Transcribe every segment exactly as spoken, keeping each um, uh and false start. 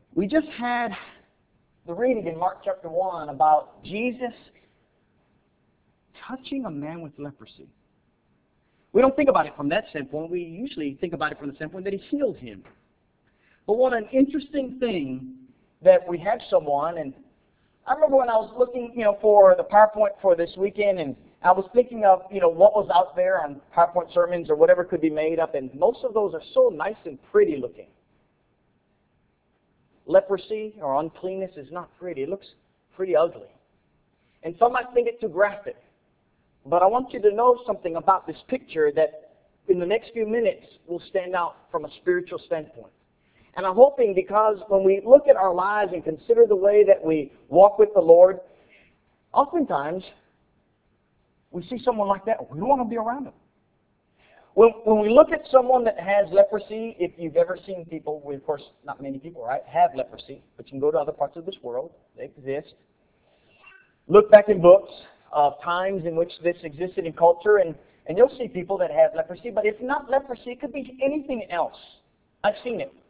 We just had the reading in Mark chapter one about Jesus touching a man with leprosy. We don't think about it from that standpoint. We usually think about it from the standpoint that he healed him. But what an interesting thing that we had someone, and I remember when I was looking, you know, for the PowerPoint for this weekend, and I was thinking of, you know, what was out there on PowerPoint sermons or whatever could be made up, and most of those are so nice and pretty looking. Leprosy or uncleanness is not pretty. It looks pretty ugly. And some might think it too graphic. But I want you to know something about this picture that in the next few minutes will stand out from a spiritual standpoint. And I'm hoping, because when we look at our lives and consider the way that we walk with the Lord, oftentimes we see someone like that, we don't want to be around them. When, when we look at someone that has leprosy, if you've ever seen people, well, of course not many people, right, have leprosy, but you can go to other parts of this world, they exist. Look back in books of times in which this existed in culture, and, and you'll see people that have leprosy, but if not leprosy, it could be anything else. I've seen it.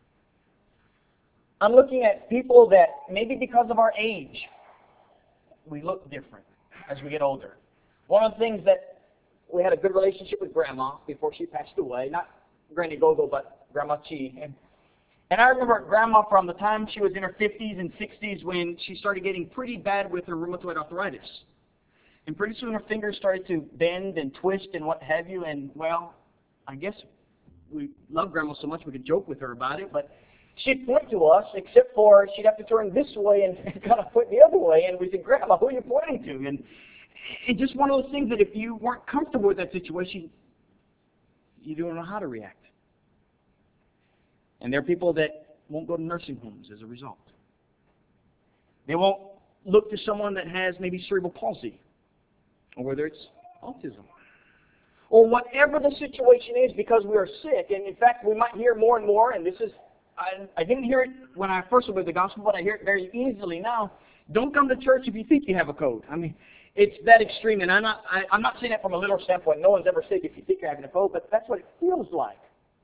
I'm looking at people that maybe because of our age, we look different as we get older. One of the things that we had a good relationship with Grandma before she passed away, not Granny Gogo, but Grandma Chi. And, and I remember Grandma from the time she was in her fifties and sixties when she started getting pretty bad with her rheumatoid arthritis. And pretty soon her fingers started to bend and twist and what have you. And, well, I guess we love Grandma so much we could joke with her about it. But she'd point to us, except for she'd have to turn this way and kind of point the other way. And we said, Grandma, who are you pointing to? And it's just one of those things that if you weren't comfortable with that situation, you don't know how to react. And there are people that won't go to nursing homes as a result. They won't look to someone that has maybe cerebral palsy, or whether it's autism, or whatever the situation is, because we are sick. And in fact, we might hear more and more, and this is, I, I didn't hear it when I first heard the gospel, but I hear it very easily now. Don't come to church if you think you have a cold. I mean, it's that extreme, and I'm not, I, I'm not saying that from a literal standpoint. No one's ever sick if you think you're having a cold, but that's what it feels like.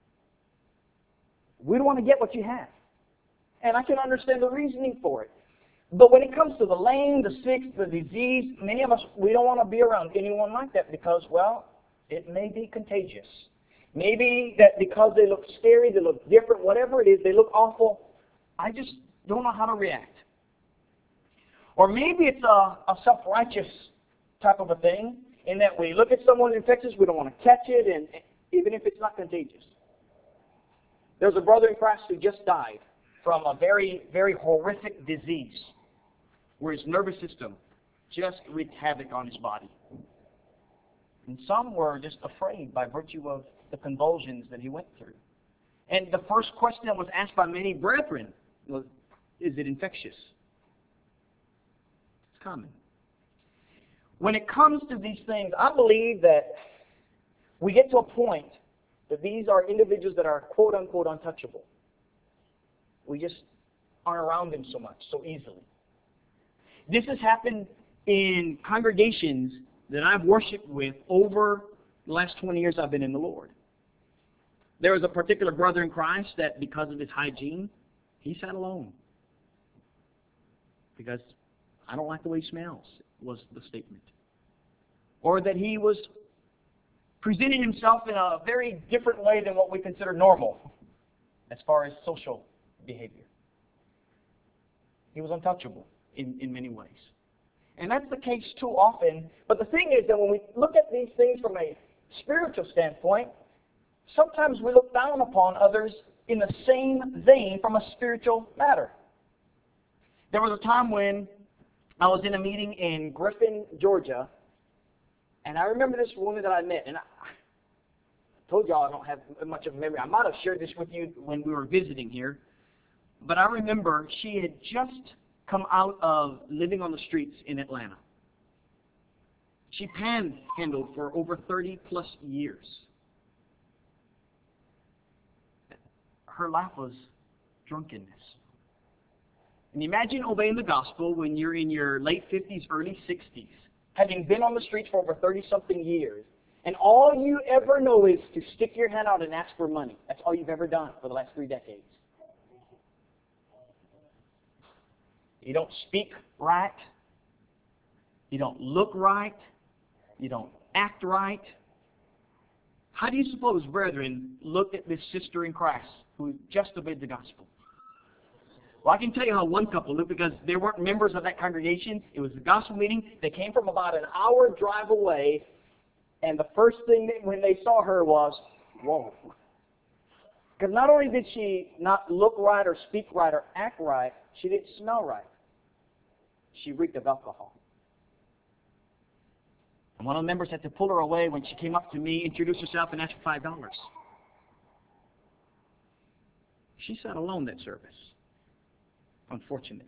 We don't want to get what you have. And I can understand the reasoning for it. But when it comes to the lame, the sick, the disease, many of us, we don't want to be around anyone like that because, well, it may be contagious. Maybe that because they look scary, they look different, whatever it is, they look awful, I just don't know how to react. Or maybe it's a, a self-righteous type of a thing, in that we look at someone infectious, we don't want to catch it, and even if it's not contagious. There's a brother in Christ who just died from a very, very horrific disease, where his nervous system just wreaked havoc on his body. And some were just afraid by virtue of the convulsions that he went through. And the first question that was asked by many brethren was, is it infectious? Common. When it comes to these things, I believe that we get to a point that these are individuals that are quote-unquote untouchable. We just aren't around them so much, so easily. This has happened in congregations that I've worshiped with over the last twenty years I've been in the Lord. There was a particular brother in Christ that because of his hygiene, he sat alone. Because I don't like the way he smells, was the statement. Or that he was presenting himself in a very different way than what we consider normal as far as social behavior. He was untouchable in, in many ways. And that's the case too often. But the thing is that when we look at these things from a spiritual standpoint, sometimes we look down upon others in the same vein from a spiritual matter. There was a time when I was in a meeting in Griffin, Georgia, and I remember this woman that I met, and I told y'all I don't have much of a memory. I might have shared this with you when we were visiting here, but I remember she had just come out of living on the streets in Atlanta. She panhandled for over thirty plus years. Her life was drunkenness. And imagine obeying the gospel when you're in your late fifties, early sixties, having been on the streets for over thirty-something years, and all you ever know is to stick your hand out and ask for money. That's all you've ever done for the last three decades. You don't speak right. You don't look right. You don't act right. How do you suppose, brethren, looked at this sister in Christ who just obeyed the gospel? Well, I can tell you how one couple looked, because they weren't members of that congregation. It was a gospel meeting. They came from about an hour drive away, and the first thing that, when they saw her was, whoa. Because not only did she not look right or speak right or act right, she didn't smell right. She reeked of alcohol. And one of the members had to pull her away when she came up to me, introduced herself, and asked for five dollars. She sat alone that service, unfortunately.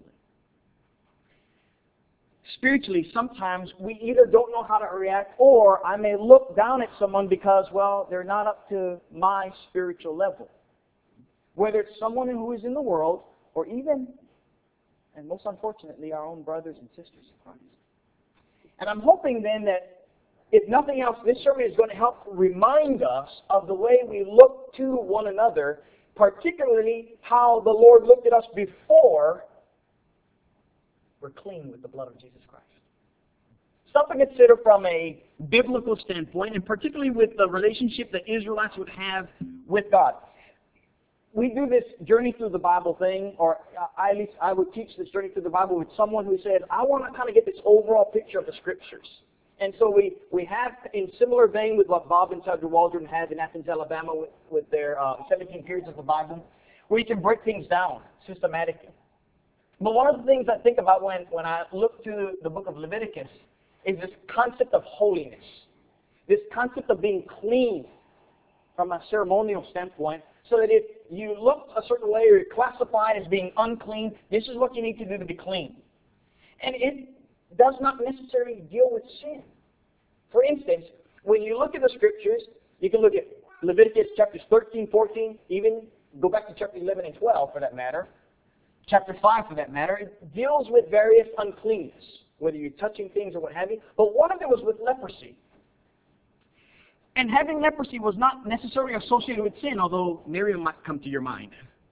Spiritually, sometimes we either don't know how to react, or I may look down at someone because, well, they're not up to my spiritual level. Whether it's someone who is in the world, or even, and most unfortunately, our own brothers and sisters in Christ. And I'm hoping then that, if nothing else, this sermon is going to help remind us of the way we look to one another, particularly how the Lord looked at us before we're clean with the blood of Jesus Christ. Something to consider from a biblical standpoint, and particularly with the relationship that Israelites would have with God. We do this journey through the Bible thing, or I, at least I would teach this journey through the Bible with someone who said, I want to kind of get this overall picture of the Scriptures. And so we, we have, in similar vein with what Bob and Sandra Waldron have in Athens, Alabama, with, with their uh, seventeen periods of the Bible, where you can break things down systematically. But one of the things I think about when, when I look to the book of Leviticus is this concept of holiness. This concept of being clean from a ceremonial standpoint, so that if you look a certain way or you're classified as being unclean, this is what you need to do to be clean. And it does not necessarily deal with sin. For instance, when you look at the Scriptures, you can look at Leviticus chapters thirteen, fourteen, even go back to chapter eleven and twelve for that matter, chapter five for that matter. It deals with various uncleanness, whether you're touching things or what have you. But one of them was with leprosy. And having leprosy was not necessarily associated with sin, although Miriam might come to your mind.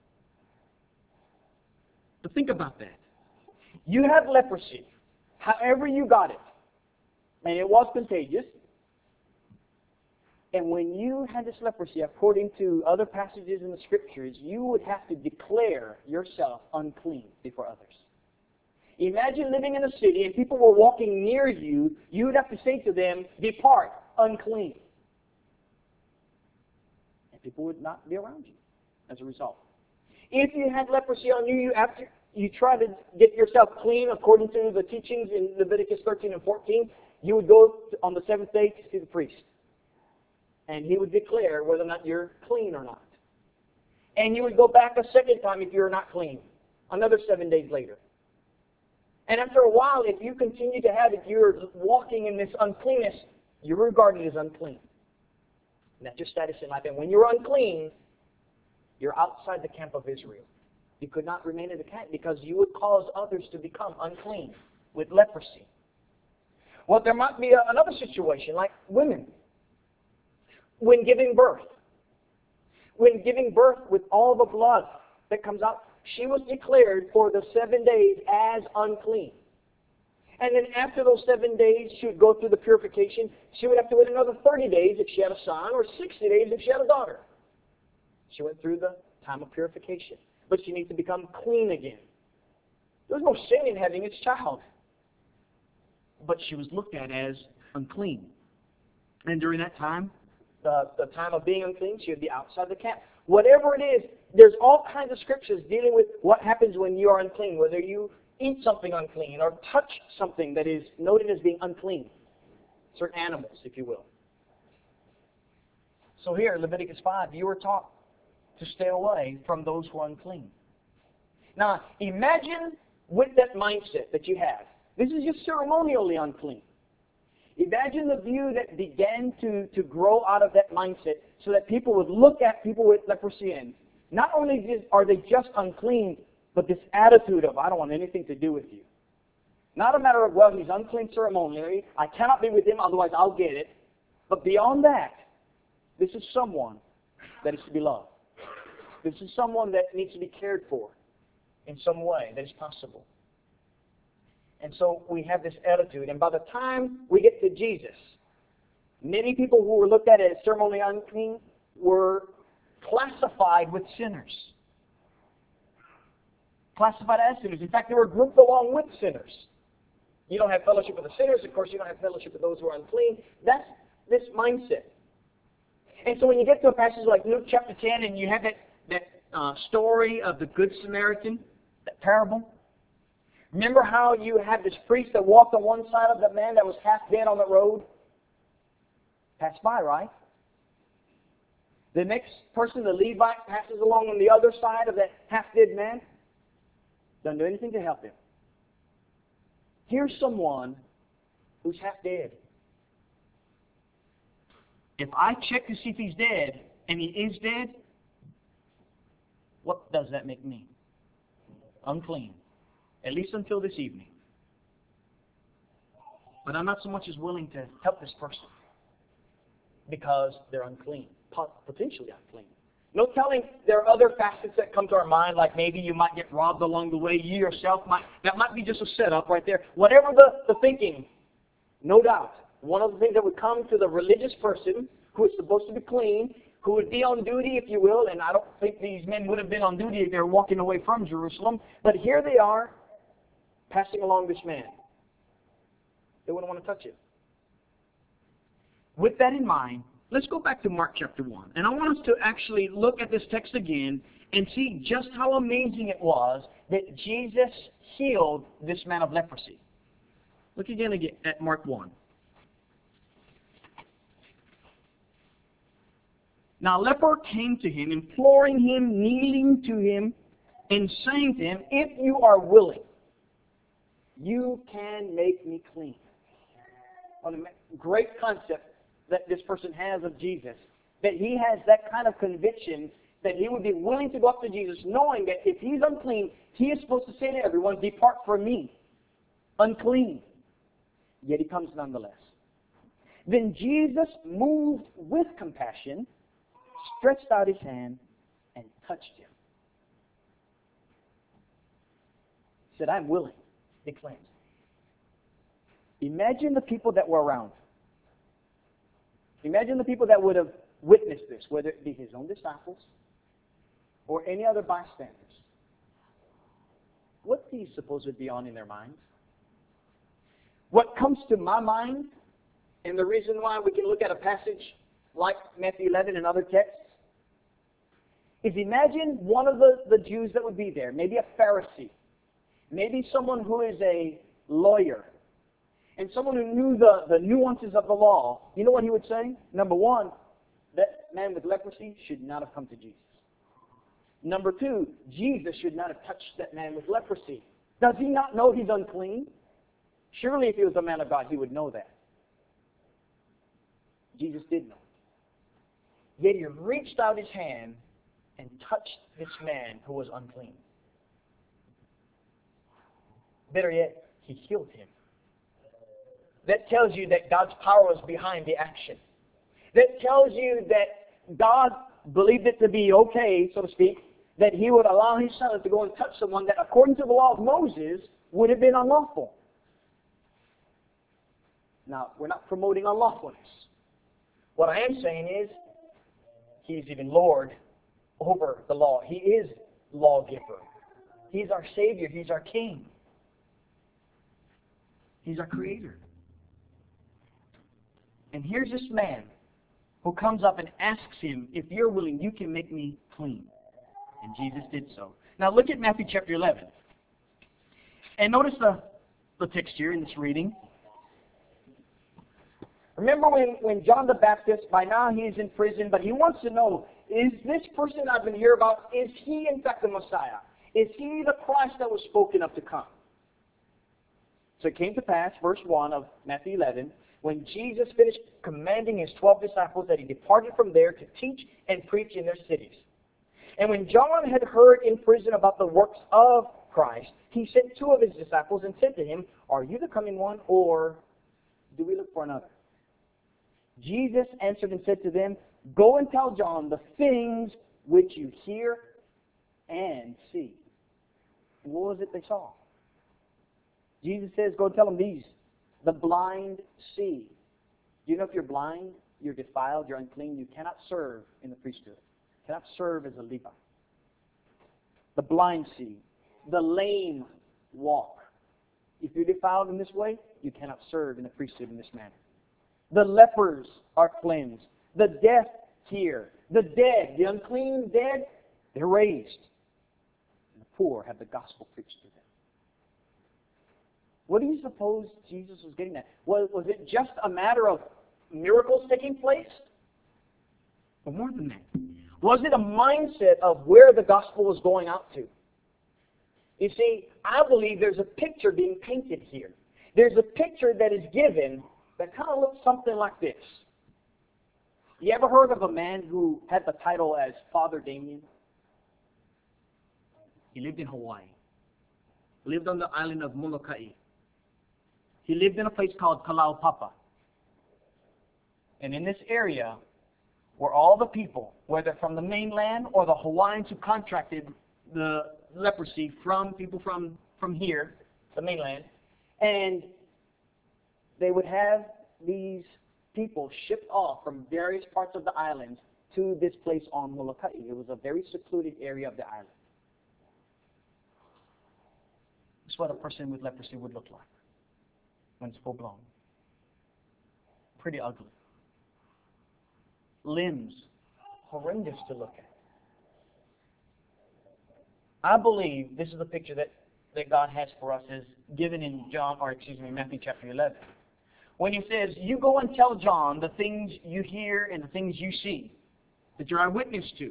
But think about that. You have leprosy, however you got it, and it was contagious. And when you had this leprosy, according to other passages in the Scriptures, you would have to declare yourself unclean before others. Imagine living in a city and people were walking near you, you would have to say to them, depart, unclean. People would not be around you as a result. If you had leprosy on you, you after you try to get yourself clean according to the teachings in Leviticus thirteen and fourteen, you would go on the seventh day to see the priest. And he would declare whether or not you're clean or not. And you would go back a second time if you're not clean, another seven days later. And after a while, if you continue to have it, you're walking in this uncleanness, you're regarded as unclean. And that's your status in life. And when you're unclean, you're outside the camp of Israel. You could not remain in the camp because you would cause others to become unclean with leprosy. Well, there might be a, another situation like women. When giving birth. When giving birth with all the blood that comes out, she was declared for the seven days as unclean. And then after those seven days, she would go through the purification. She would have to wait another thirty days if she had a son, or sixty days if she had a daughter. She went through the time of purification. But she needs to become clean again. There was no sin in having its child. But she was looked at as unclean. And during that time, the, the time of being unclean, she would be outside the camp. Whatever it is, there's all kinds of scriptures dealing with what happens when you are unclean, whether you eat something unclean or touch something that is noted as being unclean. Certain animals, if you will. So here, Leviticus five, you were taught to stay away from those who are unclean. Now, imagine with that mindset that you have, this is just ceremonially unclean. Imagine the view that began to, to grow out of that mindset so that people would look at people with leprosy and not only are they just unclean, but this attitude of, I don't want anything to do with you. Not a matter of, well, he's unclean ceremonially, I cannot be with him, otherwise I'll get it. But beyond that, this is someone that is to be loved. This is someone that needs to be cared for in some way that is possible. And so we have this attitude. And by the time we get to Jesus, many people who were looked at as ceremonially unclean were classified with sinners. Classified as sinners. In fact, they were grouped along with sinners. You don't have fellowship with the sinners. Of course, you don't have fellowship with those who are unclean. That's this mindset. And so when you get to a passage like Luke chapter ten and you have that, that uh, story of the Good Samaritan, that parable, remember how you had this priest that walked on one side of the man that was half dead on the road? Passed by, right? The next person, the Levite, passes along on the other side of that half-dead man. Doesn't do anything to help him. Here's someone who's half dead. If I check to see if he's dead, and he is dead, what does that make me? Unclean. At least until this evening. But I'm not so much as willing to help this person because they're unclean, potentially unclean. No telling there are other facets that come to our mind, like maybe you might get robbed along the way. You yourself might, that might be just a setup right there. Whatever the, the thinking, no doubt, one of the things that would come to the religious person who is supposed to be clean, who would be on duty, if you will, and I don't think these men would have been on duty if they were walking away from Jerusalem, but here they are, passing along this man. They wouldn't want to touch him. With that in mind, let's go back to Mark chapter one. And I want us to actually look at this text again and see just how amazing it was that Jesus healed this man of leprosy. Look again at Mark one. Now a leper came to him, imploring him, kneeling to him, and saying to him, "If you are willing, you can make me clean." What a great concept that this person has of Jesus, that he has that kind of conviction that he would be willing to go up to Jesus, knowing that if he's unclean, he is supposed to say to everyone, "Depart from me, unclean." Yet he comes nonetheless. Then Jesus, moved with compassion, stretched out his hand and touched him. He said, "I'm willing," he claims. Imagine the people that were around. Imagine the people that would have witnessed this, whether it be his own disciples or any other bystanders. What do you suppose would be on in their minds? What comes to my mind, and the reason why we can look at a passage like Matthew eleven and other texts, is imagine one of the, the Jews that would be there, maybe a Pharisee, maybe someone who is a lawyer, and someone who knew the, the nuances of the law. You know what he would say? Number one, that man with leprosy should not have come to Jesus. Number two, Jesus should not have touched that man with leprosy. Does he not know he's unclean? Surely if he was a man of God, he would know that. Jesus did know it. Yet he reached out his hand and touched this man who was unclean. Better yet, he healed him. That tells you that God's power was behind the action. That tells you that God believed it to be okay, so to speak, that he would allow his son to go and touch someone that, according to the law of Moses, would have been unlawful. Now, we're not promoting unlawfulness. What I am saying is, he's even Lord over the law. He is lawgiver. He's our Savior. He's our King. He's our Creator. And here's this man who comes up and asks him, "If you're willing, you can make me clean." And Jesus did so. Now look at Matthew chapter eleven. And notice the, the text here in this reading. Remember when, when John the Baptist, by now he is in prison, but he wants to know, is this person I've been hearing about, is he in fact the Messiah? Is he the Christ that was spoken of to come? So it came to pass, verse one of Matthew eleven, when Jesus finished commanding his twelve disciples, that he departed from there to teach and preach in their cities. And when John had heard in prison about the works of Christ, he sent two of his disciples and said to him, "Are you the coming one, or do we look for another?" Jesus answered and said to them, "Go and tell John the things which you hear and see." And what was it they saw? Jesus says, go tell them these. The blind see. Do you know if you're blind, you're defiled, you're unclean, you cannot serve in the priesthood. You cannot serve as a Levite. The blind see. The lame walk. If you're defiled in this way, you cannot serve in the priesthood in this manner. The lepers are cleansed. The deaf hear. The dead, the unclean dead, they're raised. And the poor have the gospel preached to them. What do you suppose Jesus was getting at? Was, was it just a matter of miracles taking place? Or more than that? Was it a mindset of where the gospel was going out to? You see, I believe there's a picture being painted here. There's a picture that is given that kind of looks something like this. You ever heard of a man who had the title as Father Damien? He lived in Hawaii. He lived on the island of Molokai. He lived in a place called Kalaupapa. And in this area were all the people, whether from the mainland or the Hawaiians who contracted the leprosy from people from, from here, the mainland, and they would have these people shipped off from various parts of the island to this place on Molokai. It was a very secluded area of the island. That's what a person with leprosy would look like when it's full blown. Pretty ugly. Limbs, horrendous to look at. I believe this is the picture that, that God has for us as given in John, or excuse me, Matthew chapter eleven. When he says, you go and tell John the things you hear and the things you see, that you're eyewitness to.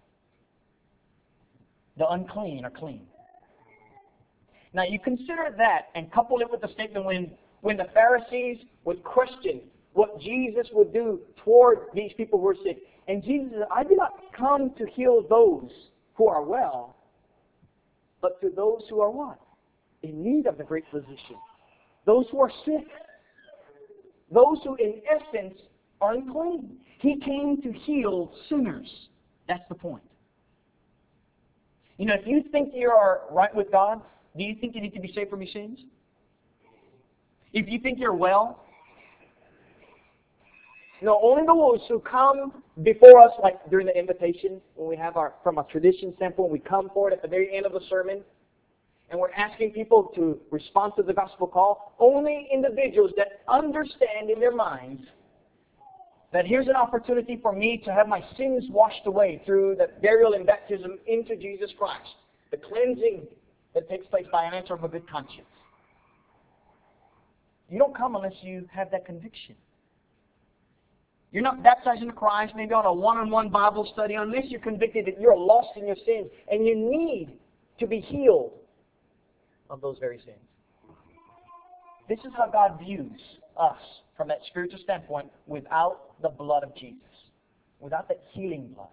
The unclean are clean. Now you consider that and couple it with the statement when, when the Pharisees would question what Jesus would do toward these people who were sick. And Jesus said, I did not come to heal those who are well, but to those who are what? In need of the great physician. Those who are sick. Those who in essence are unclean. He came to heal sinners. That's the point. You know, if you think you are right with God, do you think you need to be saved from your sins? If you think you're well, no, only those who come before us, like during the invitation, when we have our, from a tradition standpoint, we come forward at the very end of the sermon, and we're asking people to respond to the gospel call. Only individuals that understand in their minds that here's an opportunity for me to have my sins washed away through the burial and baptism into Jesus Christ. The cleansing that takes place by an answer of a good conscience. You don't come unless you have that conviction. You're not baptized into Christ, maybe on a one-on-one Bible study, unless you're convicted that you're lost in your sins and you need to be healed of those very sins. This is how God views us from that spiritual standpoint without the blood of Jesus, without that healing blood.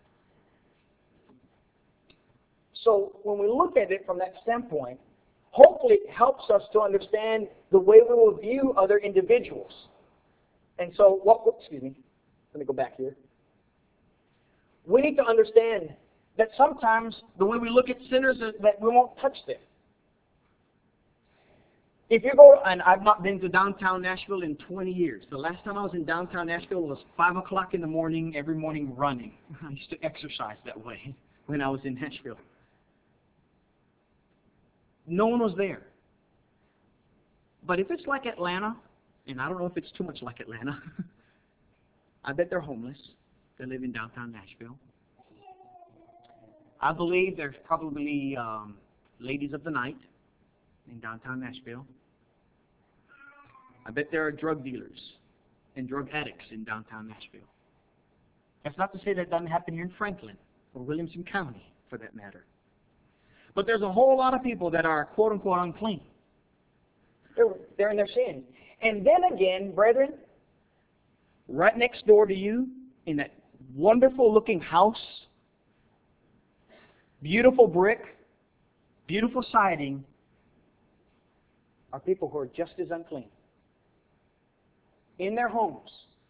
So when we look at it from that standpoint, hopefully it helps us to understand the way we will view other individuals. And so, what, excuse me, let me go back here. We need to understand that sometimes the way we look at sinners is that we won't touch them. If you go, and I've not been to downtown Nashville in twenty years. The last time I was in downtown Nashville was five o'clock in the morning, every morning running. I used to exercise that way when I was in Nashville. No one was there. But if it's like Atlanta, and I don't know if it's too much like Atlanta, I bet they're homeless. They live in downtown Nashville. I believe there's probably um, ladies of the night in downtown Nashville. I bet there are drug dealers and drug addicts in downtown Nashville. That's not to say that doesn't happen here in Franklin or Williamson County, for that matter. But there's a whole lot of people that are quote-unquote unclean. They're, they're in their sins. And then again, brethren, right next door to you, in that wonderful-looking house, beautiful brick, beautiful siding, are people who are just as unclean. In their homes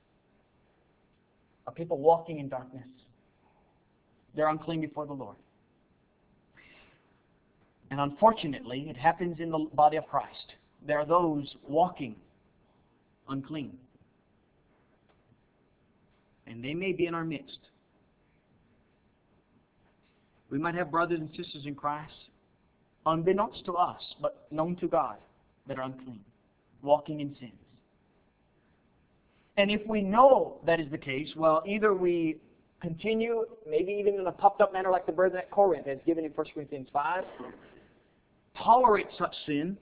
are people walking in darkness. They're unclean before the Lord. And unfortunately, it happens in the body of Christ. there are those walking unclean. And they may be in our midst. We might have brothers and sisters in Christ, unbeknownst to us, but known to God, that are unclean, walking in sins. And if we know that is the case, well, either we continue, maybe even in a puffed-up manner like the brethren at Corinth has given in First Corinthians five, tolerate such sin,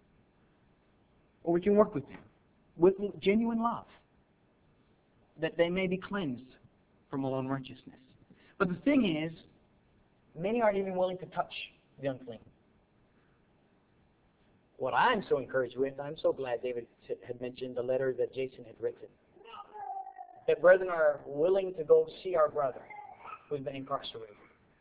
or we can work with them with genuine love, that they may be cleansed from all unrighteousness. But the thing is, many aren't even willing to touch the unclean. What I'm so encouraged with, I'm so glad David had mentioned the letter that Jason had written. That brethren are willing to go see our brother who's been incarcerated.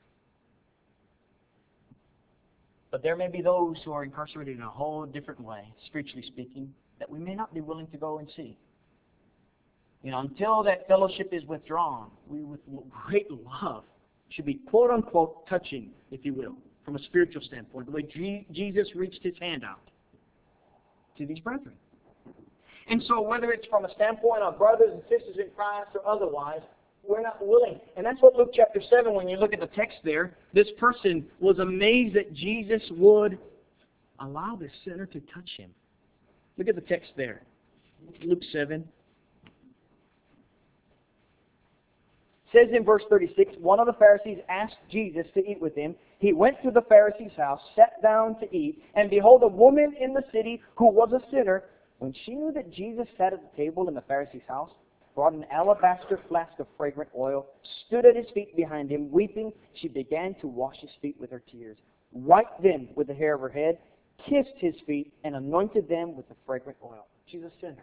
But there may be those who are incarcerated in a whole different way, spiritually speaking, that we may not be willing to go and see. You know, until that fellowship is withdrawn, we with great love should be quote-unquote touching, if you will, from a spiritual standpoint, the way G- Jesus reached his hand out to these brethren. And so whether it's from a standpoint of brothers and sisters in Christ or otherwise, we're not willing. And that's what Luke chapter seven, when you look at the text there, this person was amazed that Jesus would allow this sinner to touch him. Look at the text there. Luke seven. It says in verse thirty-six, one of the Pharisees asked Jesus to eat with him. He went to the Pharisee's house, sat down to eat, and behold, a woman in the city who was a sinner, when she knew that Jesus sat at the table in the Pharisee's house, brought an alabaster flask of fragrant oil, stood at his feet behind him, weeping. She began to wash his feet with her tears, wiped them with the hair of her head, kissed his feet, and anointed them with the fragrant oil. She's a sinner.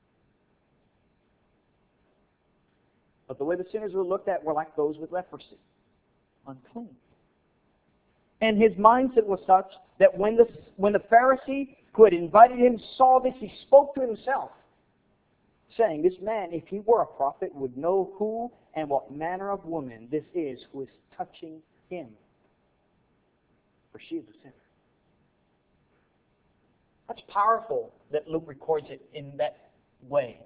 But the way the sinners were looked at were like those with leprosy, unclean. And his mindset was such that when the, when the Pharisee who had invited him saw this, he spoke to himself, saying, this man, if he were a prophet, would know who and what manner of woman this is who is touching him. For she is a sinner. That's powerful that Luke records it in that way.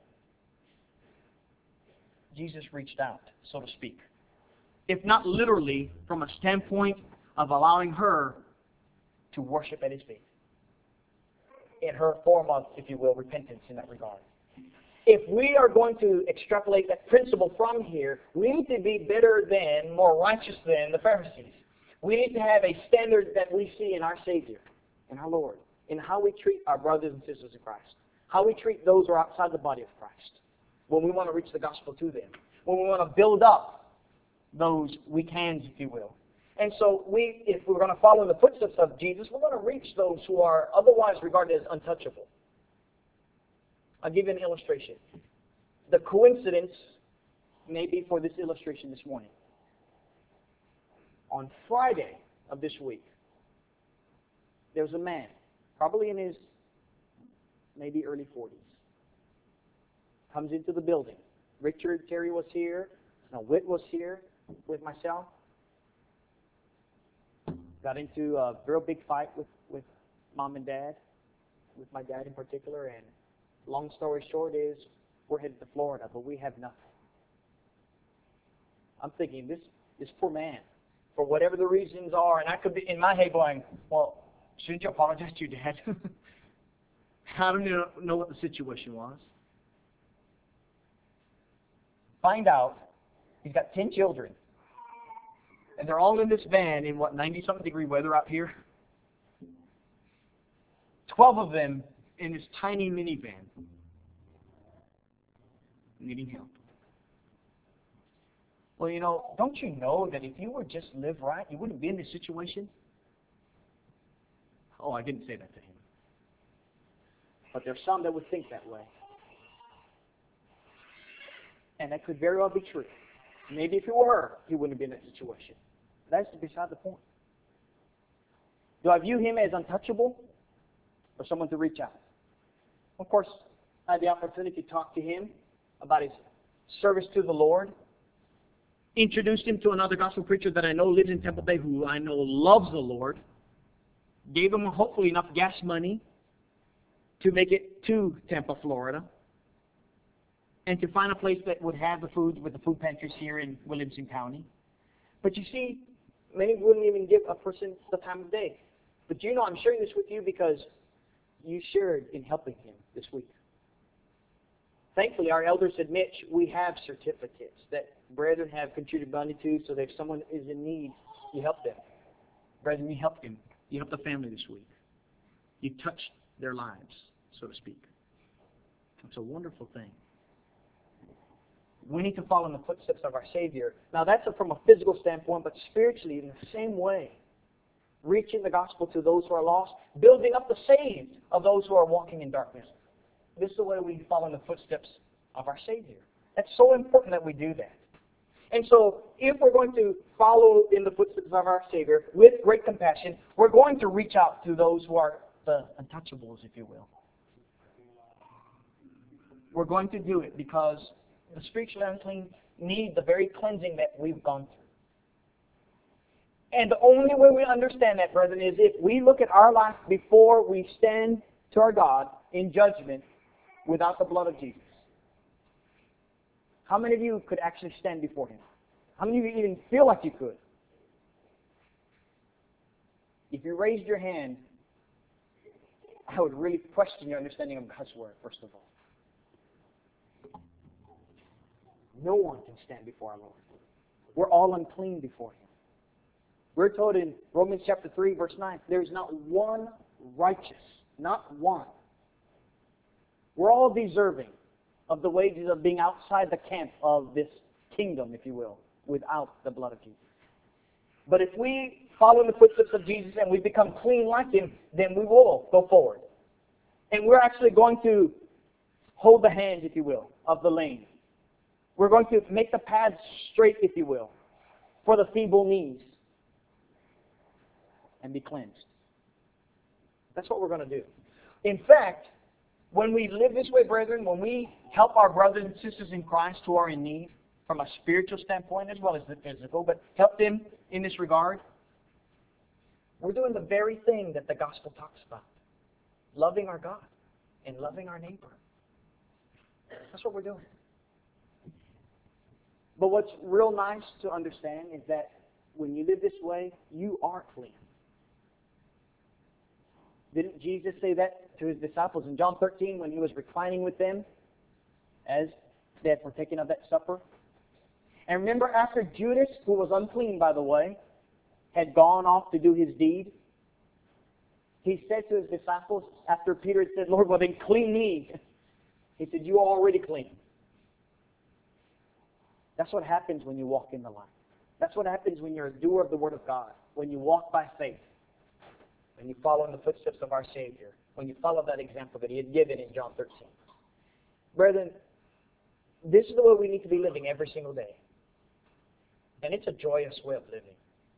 Jesus reached out, so to speak. If not literally, from a standpoint of allowing her to worship at his feet. In her form of, if you will, repentance in that regard. If we are going to extrapolate that principle from here, we need to be better than, more righteous than the Pharisees. We need to have a standard that we see in our Savior, in our Lord, in how we treat our brothers and sisters in Christ, how we treat those who are outside the body of Christ, when we want to reach the gospel to them, when we want to build up those weak hands, if you will. And so we, if we're going to follow in the footsteps of Jesus, we're going to reach those who are otherwise regarded as untouchable. I'll give you an illustration. The coincidence may be for this illustration this morning. On Friday of this week, there was a man, probably in his maybe early forties, comes into the building. Richard Terry was here. Now Whit was here with myself. Got into a real big fight with, with mom and dad, with my dad in particular, and long story short is we're headed to Florida, but we have nothing. I'm thinking this this poor man, for whatever the reasons are, and I could be in my head going, well, shouldn't you apologize to your dad? I don't know, know what the situation was. Find out he's got ten children. And they're all in this van in, what, ninety-something degree weather out here? Twelve of them in this tiny minivan, needing help. Well, you know, don't you know that if you would just live right, you wouldn't be in this situation? Oh, I didn't say that to him. But there's some that would think that way. And that could very well be true. Maybe if it were her, he wouldn't have been in that situation. That's beside the point. Do I view him as untouchable or someone to reach out? Of course, I had the opportunity to talk to him about his service to the Lord. Introduced him to another gospel preacher that I know lives in Temple Bay who I know loves the Lord. Gave him hopefully enough gas money to make it to Tampa, Florida, and to find a place that would have the food with the food pantries here in Williamson County. But you see, many wouldn't even give a person the time of day. But you know, I'm sharing this with you because you shared in helping him this week. Thankfully, our elders said, Mitch, we have certificates that brethren have contributed money to, so that if someone is in need, you help them. Brethren, you helped him. You helped the family this week. You touched their lives, so to speak. It's a wonderful thing. We need to follow in the footsteps of our Savior. Now, that's from a physical standpoint, but spiritually, in the same way, reaching the gospel to those who are lost, building up the saved of those who are walking in darkness. This is the way we follow in the footsteps of our Savior. That's so important that we do that. And so, if we're going to follow in the footsteps of our Savior with great compassion, we're going to reach out to those who are the untouchables, if you will. We're going to do it because the spiritually unclean need the very cleansing that we've gone through. And the only way we understand that, brethren, is if we look at our life before we stand to our God in judgment without the blood of Jesus. How many of you could actually stand before Him? How many of you even feel like you could? If you raised your hand, I would really question your understanding of God's Word, first of all. No one can stand before our Lord. We're all unclean before Him. We're told in Romans chapter three, verse nine, there's not one righteous, not one. We're all deserving of the wages of being outside the camp of this kingdom, if you will, without the blood of Jesus. But if we follow in the footsteps of Jesus and we become clean like Him, then we will go forward. And we're actually going to hold the hands, if you will, of the lame. We're going to make the paths straight, if you will, for the feeble knees and be cleansed. That's what we're going to do. In fact, when we live this way, brethren, when we help our brothers and sisters in Christ who are in need, from a spiritual standpoint as well as the physical, but help them in this regard, we're doing the very thing that the gospel talks about. Loving our God and loving our neighbor. That's what we're doing. But what's real nice to understand is that when you live this way, you are clean. Didn't Jesus say that to His disciples in John thirteen when He was reclining with them as they had partaken of that supper? And remember, after Judas, who was unclean, by the way, had gone off to do his deed, He said to His disciples, after Peter had said, Lord, well then clean me. He said, you are already clean. That's what happens when you walk in the light. That's what happens when you're a doer of the Word of God, when you walk by faith, when you follow in the footsteps of our Savior, when you follow that example that He had given in John thirteen. Brethren, this is the way we need to be living every single day. And it's a joyous way of living.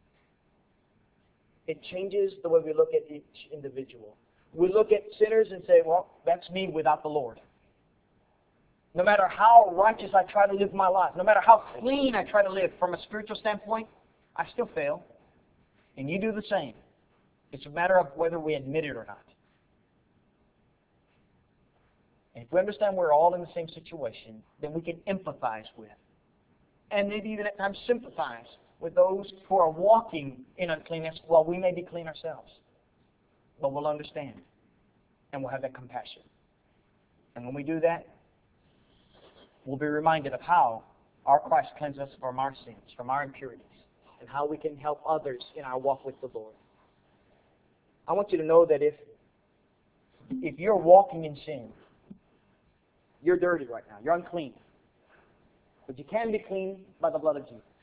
It changes the way we look at each individual. We look at sinners and say, well, that's me without the Lord. No matter how righteous I try to live my life, no matter how clean I try to live from a spiritual standpoint, I still fail. And you do the same. It's a matter of whether we admit it or not. And if we understand we're all in the same situation, then we can empathize with, and maybe even at times sympathize with those who are walking in uncleanness while we may be clean ourselves. But we'll understand, and we'll have that compassion. And when we do that, we'll be reminded of how our Christ cleansed us from our sins, from our impurities, and how we can help others in our walk with the Lord. I want you to know that if, if you're walking in sin, you're dirty right now. You're unclean. But you can be clean by the blood of Jesus.